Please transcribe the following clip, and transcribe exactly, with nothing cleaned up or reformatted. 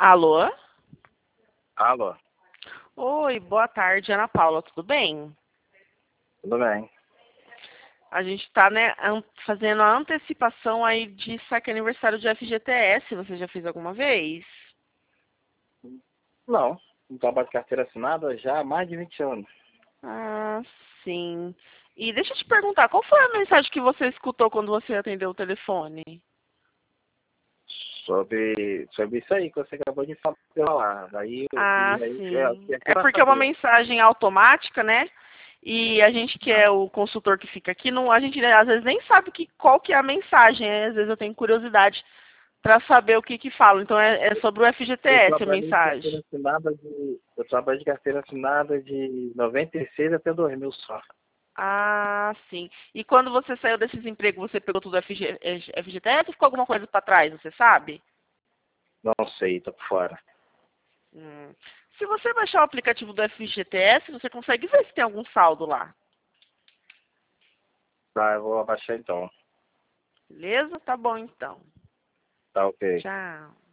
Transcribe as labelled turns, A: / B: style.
A: Alô?
B: Alô,
A: Oi, boa tarde, Ana Paula, tudo bem?
B: tudo bem?
A: A gente está, né, an- fazendo a antecipação aí de saque aniversário de F G T S. Você já fez alguma vez?
B: Não, não trabalho de carteira assinada já há mais de vinte anos.
A: Ah, sim. E deixa eu te perguntar, qual foi a mensagem que você escutou quando você atendeu o telefone?
B: Sobre, sobre isso aí que você acabou de falar. Aí, eu-
A: Ah,
B: e aí é,
A: sim.
B: é
A: É
B: pra
A: porque é uma
B: saber.
A: mensagem automática, né? E a gente que
B: Ah,
A: é o consultor que fica aqui, não, a gente né, às vezes nem sabe que, qual que é a mensagem. Né? Às vezes eu tenho curiosidade para saber o que que fala. Então é, é sobre o
B: Eu
A: F G T S a
B: trabalhei de carteira
A: mensagem.
B: assinada de. Eu trabalhei de carteira assinada de noventa e seis até dois mil só.
A: Ah, sim. E quando você saiu desses empregos, você pegou tudo F G, F G T S ou ficou alguma coisa para trás, você sabe?
B: Não sei, tô por fora.
A: Hum. Se você baixar o aplicativo do F G T S, você consegue ver se tem algum saldo lá.
B: Tá, eu vou abaixar então.
A: Beleza? Tá bom então.
B: Tá ok.
A: Tchau.